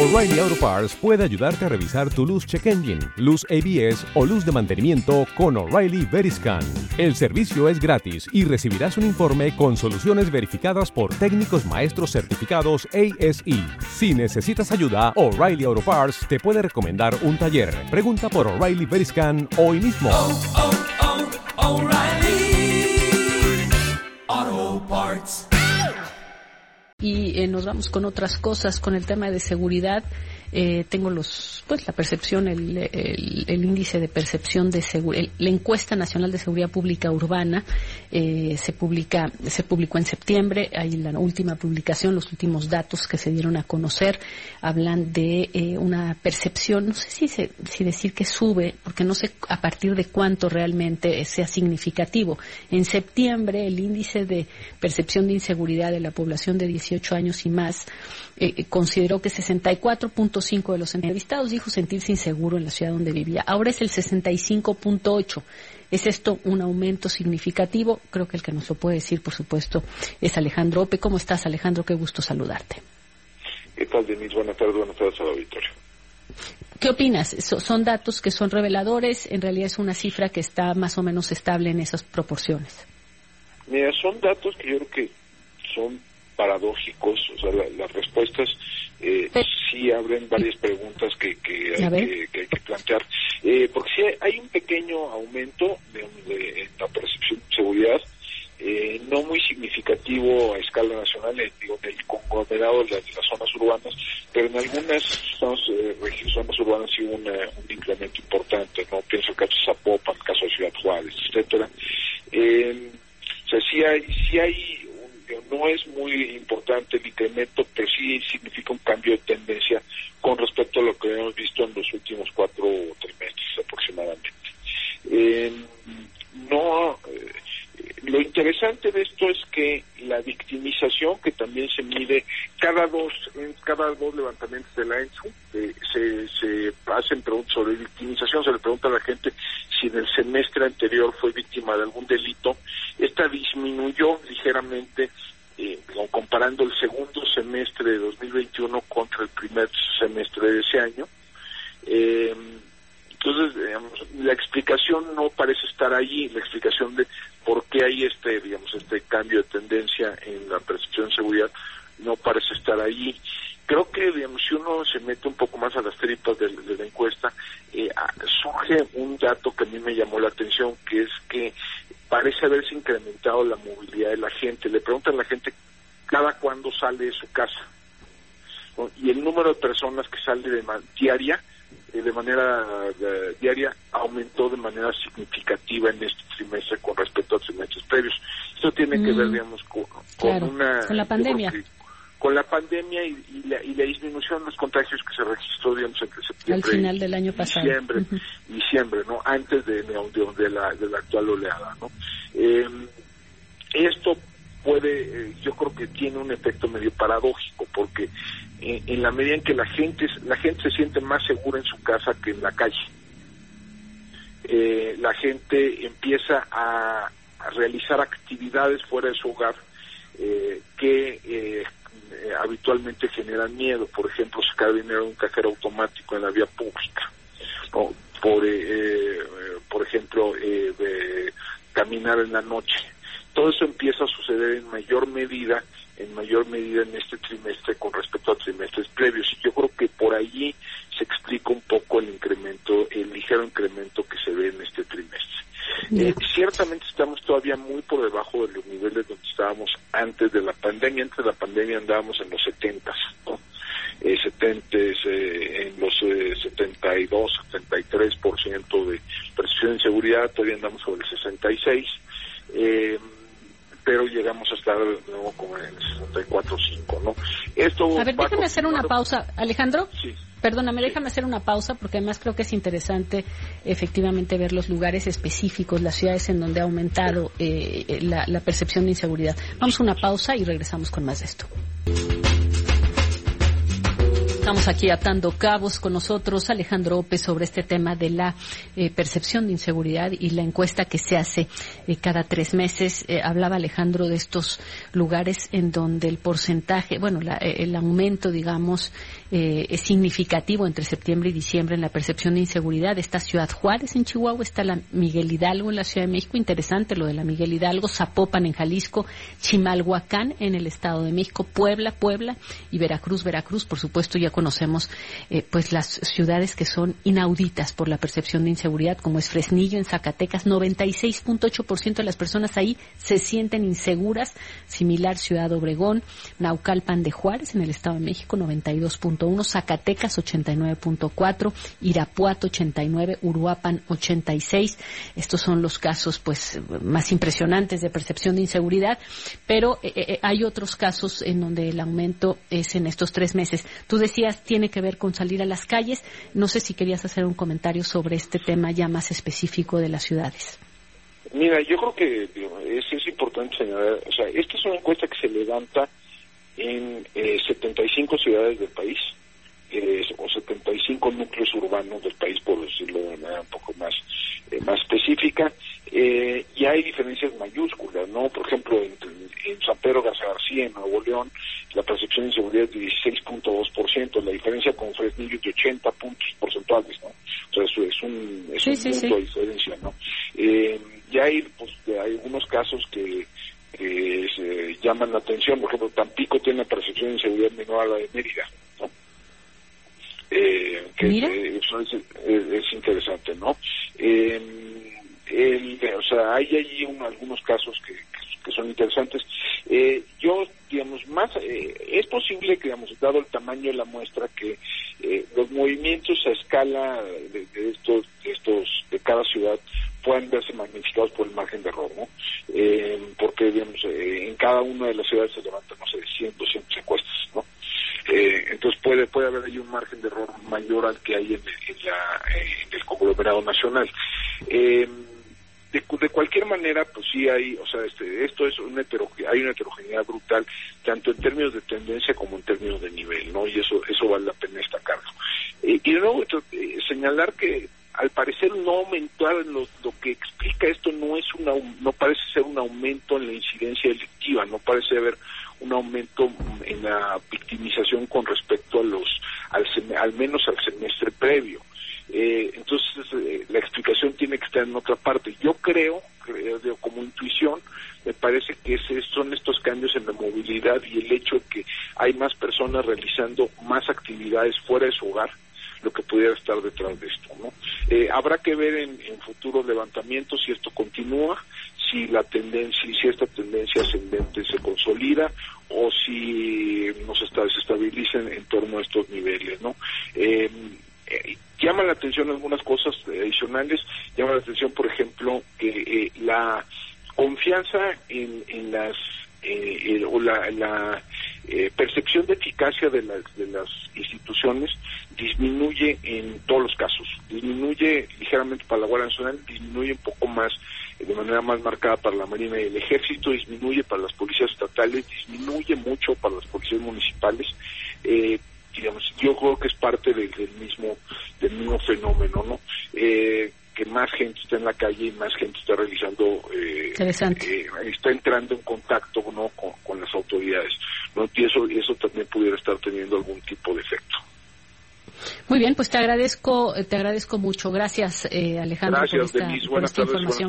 O'Reilly Auto Parts puede ayudarte a revisar tu luz check engine, luz ABS o luz de mantenimiento con O'Reilly Veriscan. El servicio es gratis y recibirás un informe con soluciones verificadas por técnicos maestros certificados ASE. Si necesitas ayuda, O'Reilly Auto Parts te puede recomendar un taller. Pregunta por O'Reilly Veriscan hoy mismo. O'Reilly Auto Parts. Y nos vamos con otras cosas, con el tema de seguridad. Tengo la percepción, el índice de percepción de seguridad, la encuesta nacional de seguridad pública urbana se publicó en septiembre. Hay la última publicación, los últimos datos que se dieron a conocer hablan de una percepción, no sé si decir que sube, porque no sé a partir de cuánto realmente sea significativo. En septiembre el índice de percepción de inseguridad de la población de 18 años y más consideró que 64.5 de los entrevistados dijo sentirse inseguro en la ciudad donde vivía. Ahora es el 65.8. ¿Es esto un aumento significativo? Creo que el que nos lo puede decir, por supuesto, es Alejandro Ope. ¿Cómo estás, Alejandro? Qué gusto saludarte. ¿Qué tal, Denise? Buenas tardes al auditorio. ¿Qué opinas? ¿Son datos que son reveladores? ¿En realidad es una cifra que está más o menos estable en esas proporciones? Mira, son datos que yo creo que son paradójicos, o sea, las respuestas sí abren varias preguntas que hay que plantear, porque sí hay un pequeño aumento de la percepción de seguridad, no muy significativo a escala nacional, digo, en el conglomerado de las zonas urbanas, pero en algunas zonas urbanas sí hubo un incremento importante, ¿no? Pienso el caso de Zapopan, el caso de Ciudad Juárez, etcétera. O sea, sí hay no es muy importante el incremento, pero sí significa un cambio de tendencia con respecto a lo que hemos visto en los últimos 4 trimestres aproximadamente. Lo interesante de esto es que la victimización, que también se mide cada dos levantamientos de la ENSU, se hacen preguntas sobre victimización, se le pregunta a la gente si en el semestre anterior fue víctima de algún delito. Esta disminuyó ligeramente, comparando el segundo semestre de 2021 contra el primer semestre de ese año. Entonces, digamos, la explicación no parece estar allí, la explicación de por qué hay este cambio de tendencia en la percepción de seguridad no parece estar allí. Creo que, digamos, si uno se mete un poco más a las tripas de la encuesta, surge un dato que a mí me llamó la atención, que es que parece haberse incrementado la movilidad de la gente. Le preguntan a la gente cada cuándo sale de su casa, ¿no? Y el número de personas que sale de manera diaria aumentó de manera significativa en este trimestre con respecto a trimestres previos. Esto tiene que ver, digamos, con la pandemia. Con la pandemia y la disminución de los contagios que se registró, digamos, entre septiembre al final del año pasado, diciembre, ¿no? Antes de la actual oleada, ¿no? Esto puede, yo creo que tiene un efecto medio paradójico, porque en la medida en que la gente se siente más segura en su casa que en la calle, la gente empieza a realizar actividades fuera de su hogar que habitualmente generan miedo. Por ejemplo, sacar dinero de un cajero automático en la vía pública, ¿no? Por ejemplo, caminar en la noche. Todo eso empieza a suceder en mayor medida en este trimestre con respecto a trimestres previos. Y yo creo que por allí se explica un poco el ligero incremento que se ve en este trimestre. Ciertamente estamos todavía muy por debajo de los niveles donde estábamos antes de la pandemia. Antes de la pandemia andábamos en los 70, ¿no? En los 72, 73% de percepción de seguridad, todavía andamos sobre el 66%. Pero llegamos a estar de nuevo como en el 64.5, ¿no? A ver, déjame hacer una pausa, Alejandro. Sí. Perdóname, déjame hacer una pausa, porque además creo que es interesante efectivamente ver los lugares específicos, las ciudades en donde ha aumentado la percepción de inseguridad. Vamos a una pausa y regresamos con más de esto. Estamos aquí atando cabos con nosotros Alejandro Ope sobre este tema de la percepción de inseguridad y la encuesta que se hace cada 3 meses. Hablaba Alejandro de estos lugares en donde el porcentaje, el aumento, digamos, es significativo entre septiembre y diciembre en la percepción de inseguridad. Está Ciudad Juárez en Chihuahua, está la Miguel Hidalgo en la Ciudad de México, interesante lo de la Miguel Hidalgo, Zapopan en Jalisco, Chimalhuacán en el Estado de México, Puebla y Veracruz, por supuesto. Ya conocemos pues las ciudades que son inauditas por la percepción de inseguridad, como es Fresnillo en Zacatecas. 96.8% de las personas ahí se sienten inseguras. Similar Ciudad Obregón, Naucalpan de Juárez en el Estado de México, 92.1%, Zacatecas 89.4%, Irapuato 89%, Uruapan 86%. Estos son los casos pues más impresionantes de percepción de inseguridad, pero hay otros casos en donde el aumento es en estos 3 meses. Tú decías, tiene que ver con salir a las calles. No sé si querías hacer un comentario sobre este tema ya más específico de las ciudades. Mira, yo creo que es importante señalar, o sea, esta es una encuesta que se levanta en 75 ciudades del país, o 75 núcleos urbanos del país, por decirlo de manera un poco más específica, y hay diferencias mayúsculas, ¿no? Por ejemplo, en San Pedro García, en Nuevo León, la percepción de inseguridad es de 16.2%, la diferencia con Fresnillo es de 80 puntos porcentuales, ¿no? O sea, eso es un punto de diferencia, ¿no? Ya hay algunos casos que se llaman la atención. Por ejemplo, Tampico tiene una percepción de inseguridad menor a la de Mérida, ¿no? Eso es interesante, ¿no? O sea, hay allí algunos casos que son interesantes. Yo, digamos, es posible que, digamos, dado el tamaño de la muestra, que los movimientos a escala de cada ciudad puedan verse magnificados por el margen de error, ¿no? Porque, digamos, en cada una de las ciudades se levantan, 100, 200 encuestas, ¿no? Entonces puede haber ahí un margen de error mayor al que hay en el conglomerado nacional. De cualquier manera, pues sí hay, o sea, esto es hay una heterogeneidad brutal, tanto en términos de tendencia como en términos de nivel, ¿no? Y eso vale la pena destacarlo. Y de nuevo, señalar que al parecer no aumentar lo que explica esto no parece ser un aumento en la incidencia delictiva, no parece haber un aumento en la victimización con respecto al menos al semestre previo. Entonces la explicación tiene que estar en otra parte. Yo creo como intuición, me parece que son estos cambios en la movilidad y el hecho de que hay más personas realizando más actividades fuera de su hogar, lo que pudiera estar detrás de esto, ¿no? Habrá que ver en futuros levantamientos si esto continúa, si esta tendencia ascendente se consolida o si se estabiliza en torno a estos niveles, ¿no? Llama la atención algunas cosas adicionales. Llama la atención, por ejemplo, que la confianza en las la percepción de eficacia de las instituciones disminuye en todos los casos. Disminuye ligeramente para la Guardia Nacional, disminuye un poco más, de manera más marcada para la Marina y el Ejército, disminuye para las policías estatales, disminuye mucho para las policías municipales. Digamos, yo creo que es parte del mismo fenómeno, ¿no? Que más gente está en la calle y más gente está realizando, está entrando en contacto, ¿no?, con las autoridades, ¿no? Y eso también pudiera estar teniendo algún tipo de efecto. Muy bien, pues te agradezco mucho. Gracias, Alejandro, Gracias, por esta información.